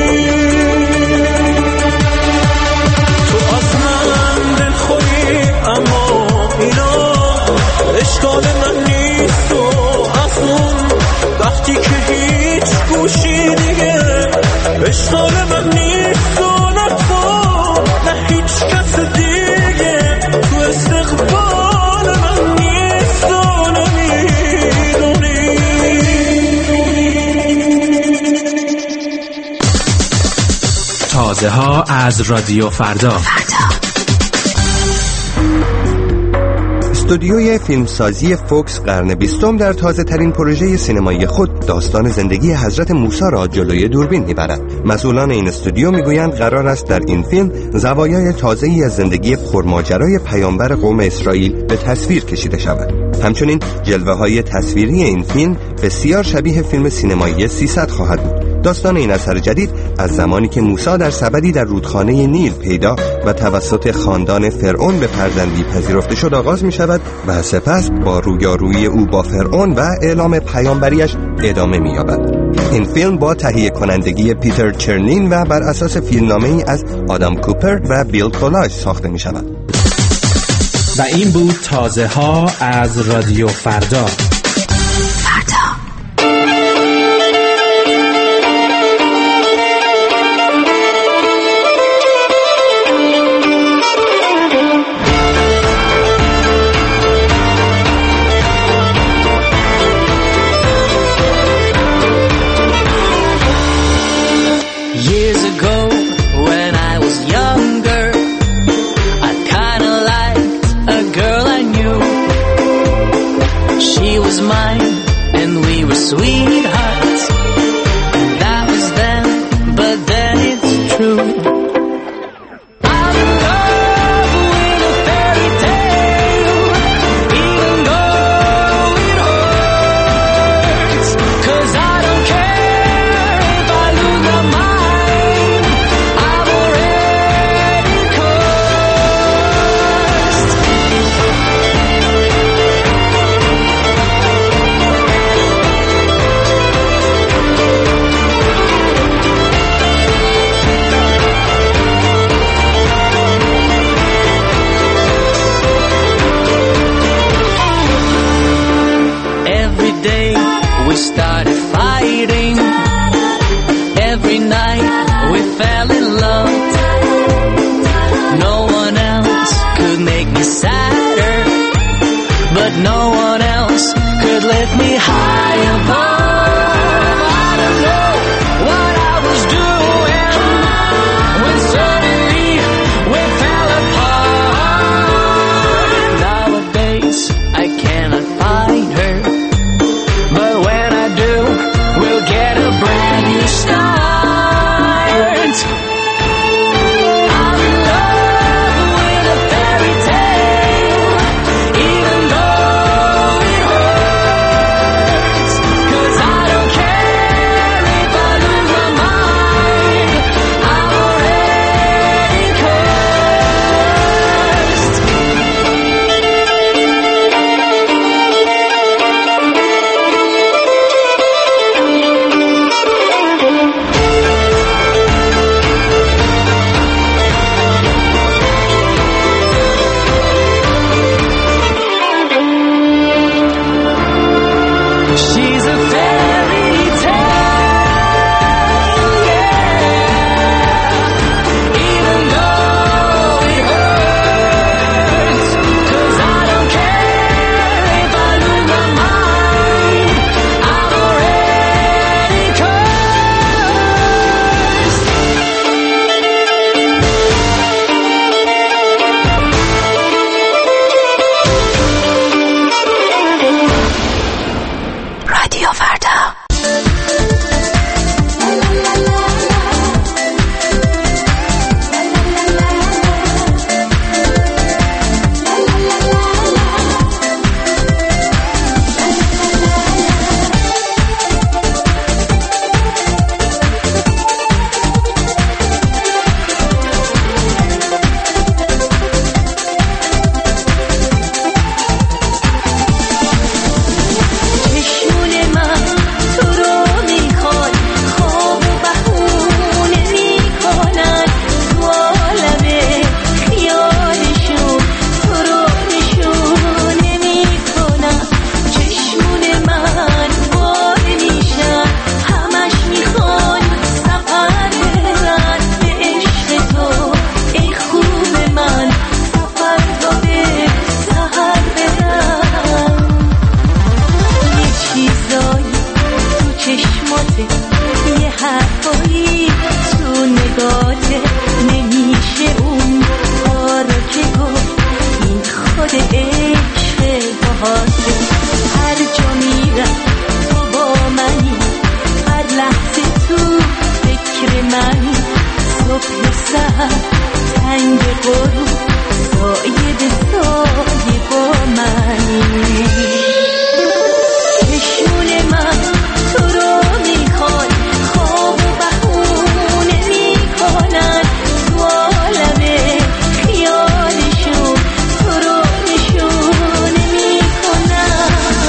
تو از من دلخوری اما اینا اشکال من نیست و از اون وقتی که هیچ گوشی دیگه اشکال من نیست و نه تو نه هیچ کس دیگه تو استقبال من نیست و نمیدونی
تازه ها از رادیو فردا.
استودیوی فیلمسازی فوکس قرن 20 در تازه ترین پروژه سینمایی خود داستان زندگی حضرت موسی را جلوی دوربین میبرد. مسئولان این استودیو میگویند قرار است در این فیلم زوایای تازه‌ای از زندگی پرماجرای پیامبر قوم اسرائیل به تصویر کشیده شود. همچنین جلوه‌های تصویری این فیلم بسیار شبیه فیلم سینمایی 300 خواهد بود. داستان این اثر جدید از زمانی که موسی در سبدی در رودخانه نیل پیدا و توسط خاندان فرعون به فرزندی پذیرفته شد آغاز می شود و سپس با رویارویی او با فرعون و اعلام پیامبریش ادامه می یابد. این فیلم با تهیه کنندگی پیتر چرنین و بر اساس فیلمنامه‌ای از آدام کوپر و بیل کولاج ساخته می شود.
و این بود تازه ها از رادیو فردا.
Years ago, when I was younger, I kinda liked a girl I knew. She
یه حرفایی تو نگاته نمیشه اون کارو که گفت این خود عشق باهاته هر جا میرم تو با منی هر لحظه تو فکر منی صبح سحر تنگ غروب سایه به سایه با منی چشمون من تو رو میخوان خواب و بهونه میکنن تو عالم خیالشون تو رو نشونه میکنن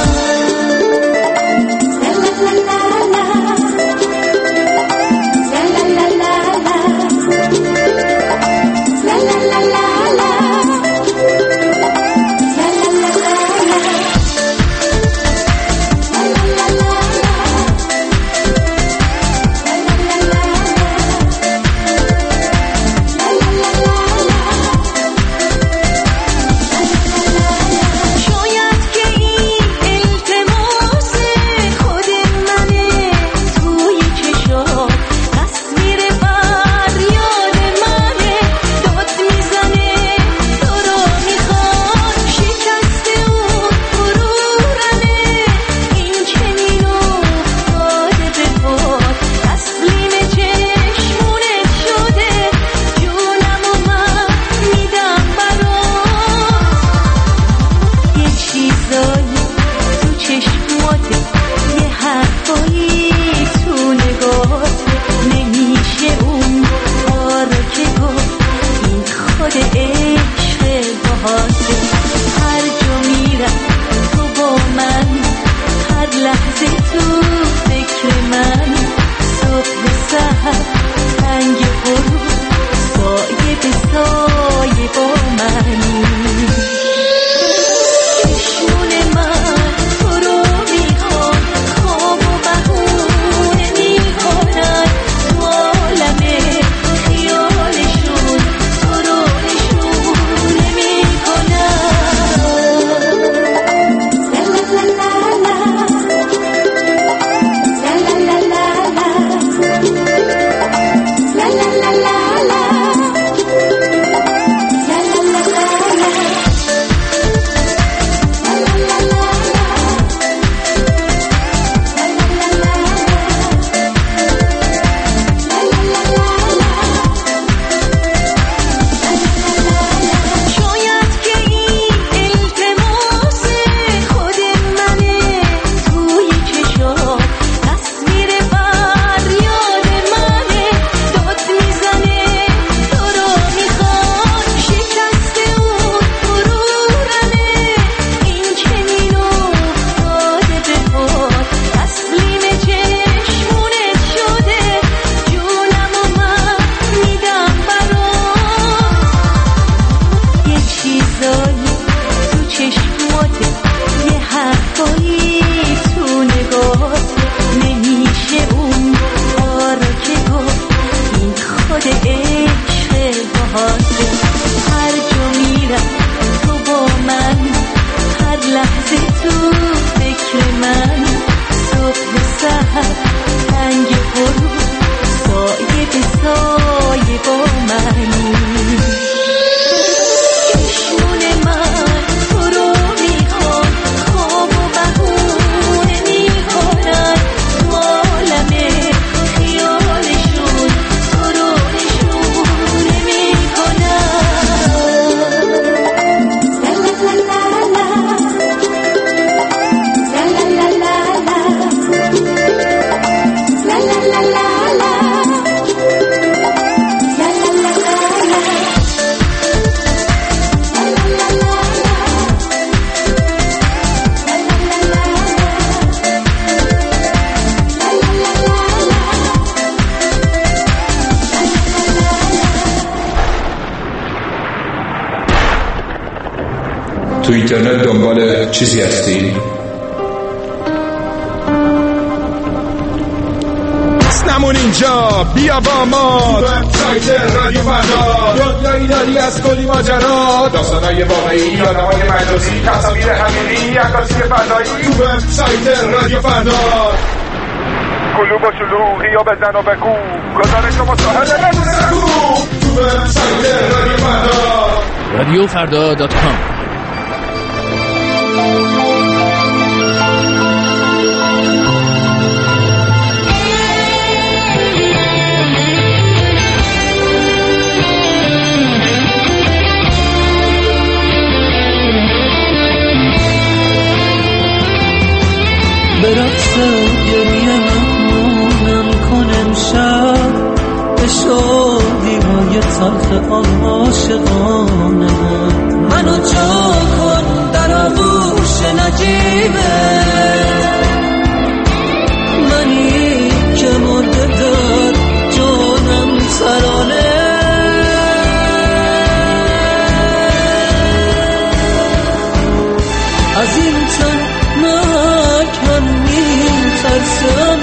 تو اینترنت دنبال چیزی هستی؟
نمون اینجا بیا با ما وبسایت رادیو فردا دنیایی داری از کلی ماجرا داستانای واقعی آدمای مجازی تصاویر حقیقی عکاسی فضایی تو وبسایت رادیو فردا کلوب و شلوغی یا بزن و بگو گزارش شما ساحل نگو تو وبسایت رادیو فردا
radiofrda.com.
به رقص گریه مهمونم کن امشب به شادی‌های تلخ عاشقانه منو جا کن در آغوش نجیبه منی که مرده در جانم ترانه از این تن نکن می‌ترسم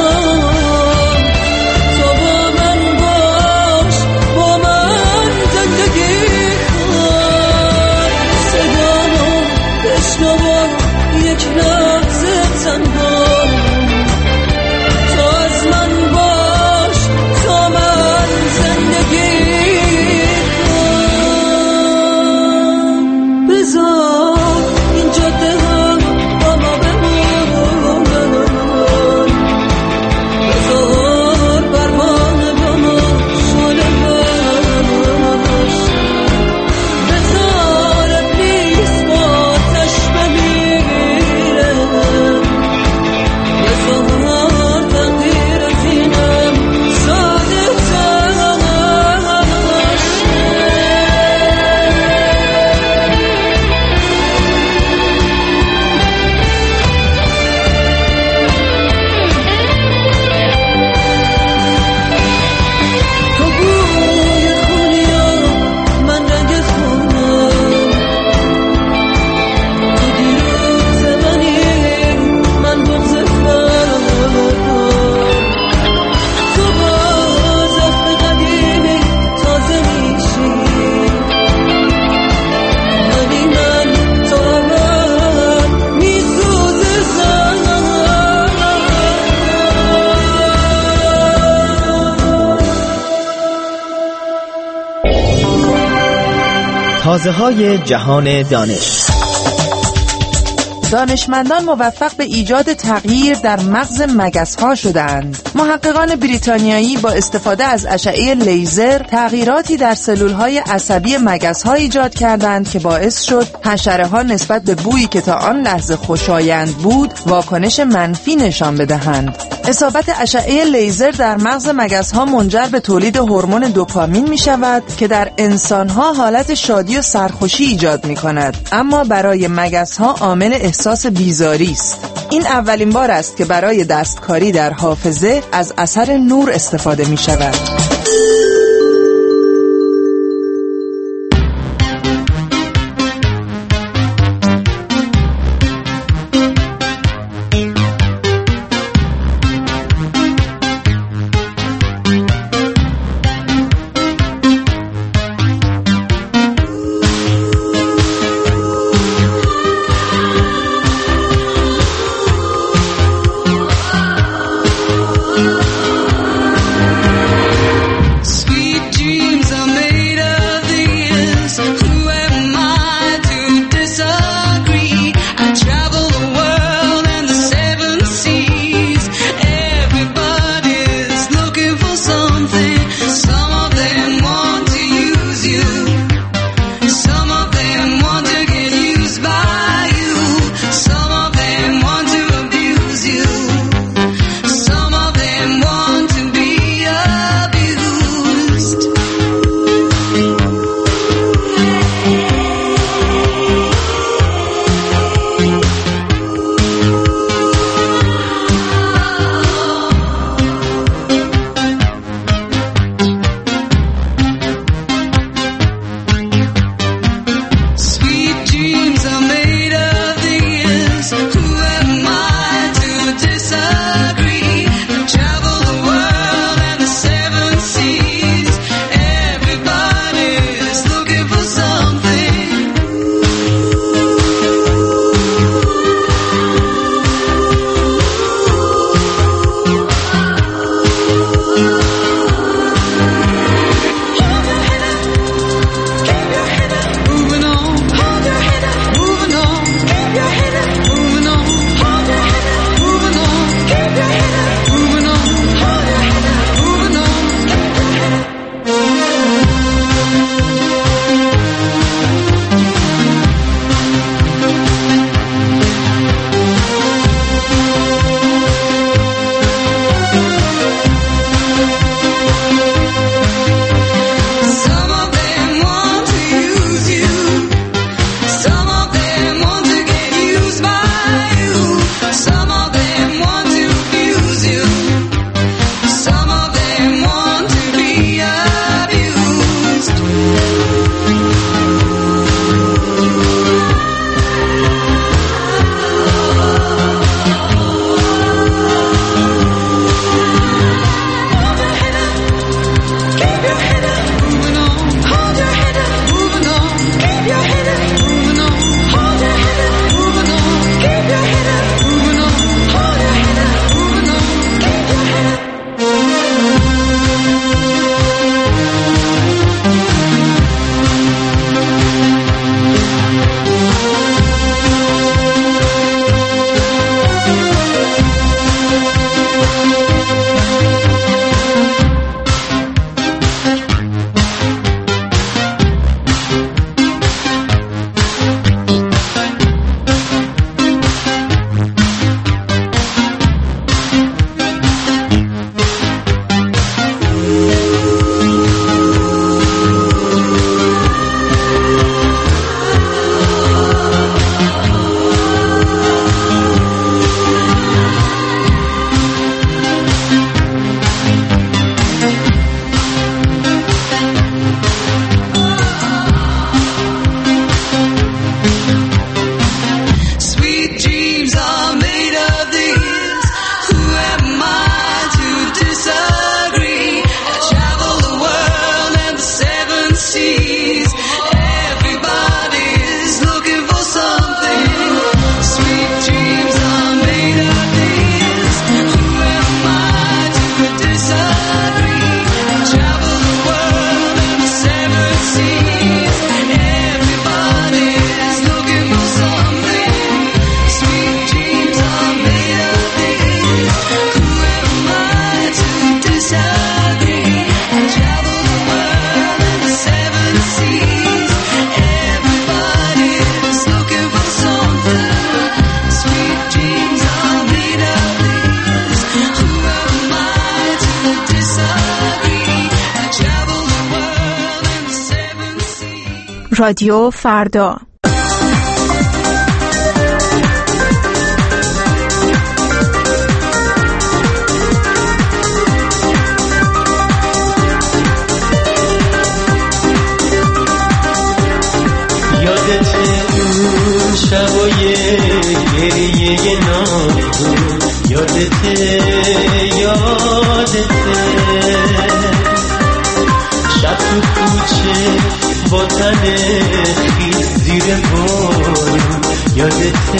تو با من باش با من زندگی کن صدامو بشنو یک لحظه تنها تو از من باش تا من زندگی کن بذار این جاده
تازه‌های جهان دانش.
دانشمندان موفق به ایجاد تغییر در مغز مگس‌ها شدند. محققان بریتانیایی با استفاده از اشعه لیزر تغییراتی در سلول‌های عصبی مگس‌ها ایجاد کردند که باعث شد حشره‌ها نسبت به بویی که تا آن لحظه خوشایند بود واکنش منفی نشان بدهند. اصابت اشعه لیزر در مغز مگس‌ها منجر به تولید هورمون دوپامین می‌شود که در انسان‌ها حالت شادی و سرخوشی ایجاد می‌کند، اما برای مگس‌ها عامل احساس بیزاری است. این اولین بار است که برای دستکاری در حافظه از اثر نور استفاده می‌شود.
رادیو فردا.
یادت اون شبای گریه نامون، یادت شب تو کوچه با تن خیز زیر بارون، یادت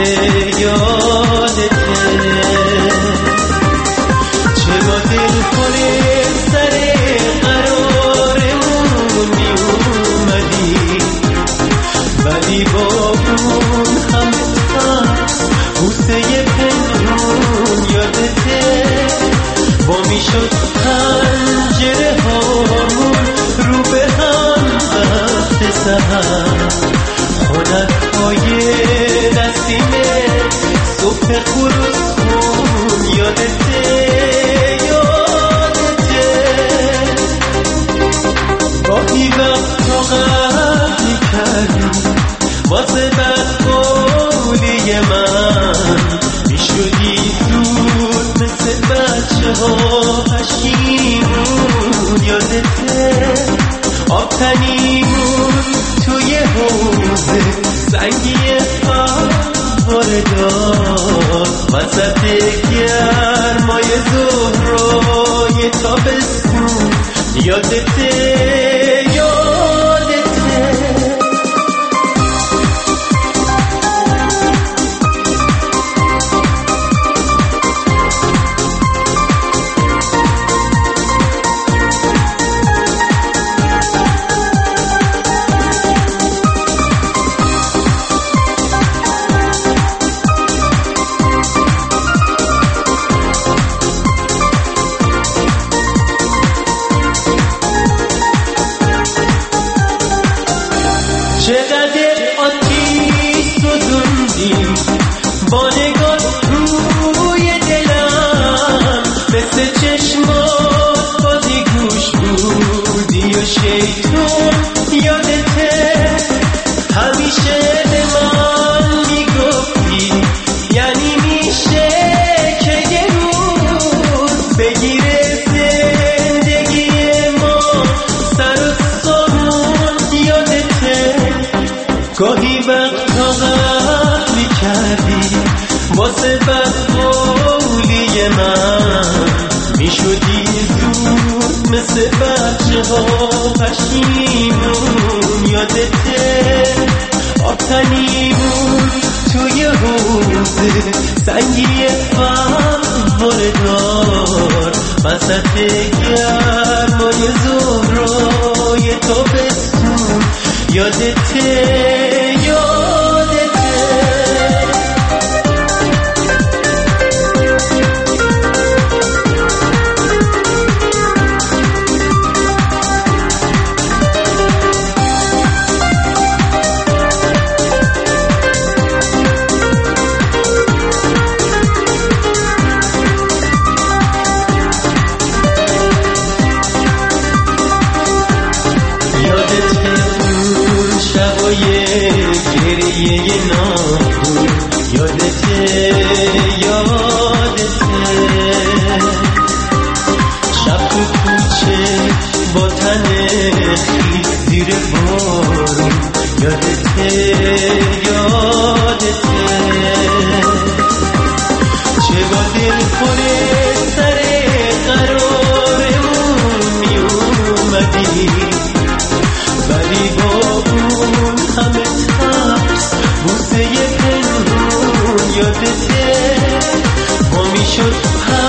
چه با دل خوره سر قرارمون می اومدی، ولی با اون همه ترس بوسه پنهون، یادته با میشد پنجره هامون رو به هم وقت سحر، خونت‌های نسیم صبح خروسون، یادته گاهی وقتا غم می‌کردی واسه بدقولی من، میشدی زود مثل بچه ها پشیمون، یادته آب تنیمون توی حوضه سنگی فواره دار، وسط گرمای ظهرای تابستون، یادته گاهی وقتا غم میکردی واسه بدقولی من، میشدی زود مثل بچه ها پشیمون، یادته آب تنیمون توی حوضه سنگی فواره دار، وسط گرمای ظهرای تابستون، یادته گریه نامون، یادته شب تو کوچه با تن خیز زیر بارون، یادته چه با دل خوره سر قرارمون می اومدی، ولی با اون همه ترس بوسه پنهون، یادته با میشد